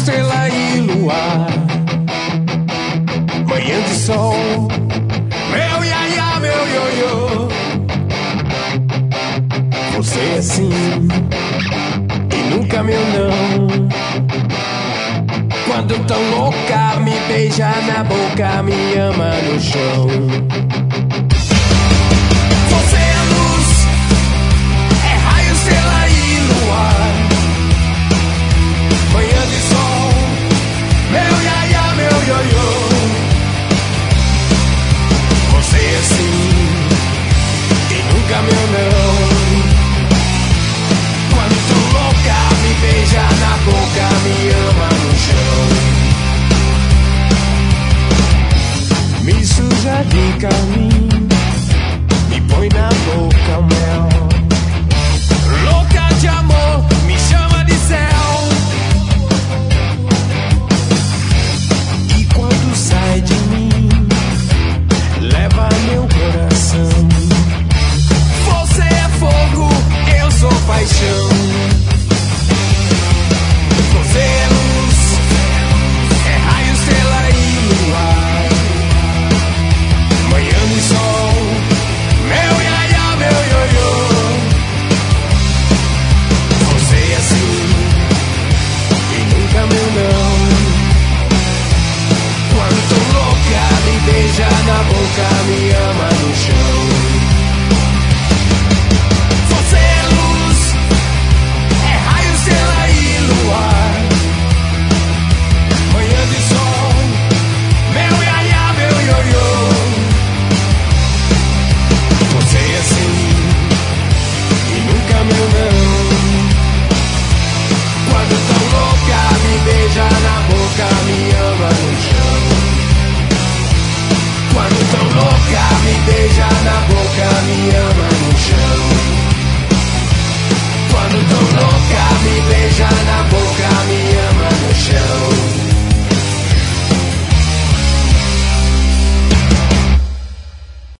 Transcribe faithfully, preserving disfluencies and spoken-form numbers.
estrela e luar, manhã de sol, meu iaia, meu ioiô. Você é sim e nunca meu não. Quando tão louca me beija na boca, me ama no chão.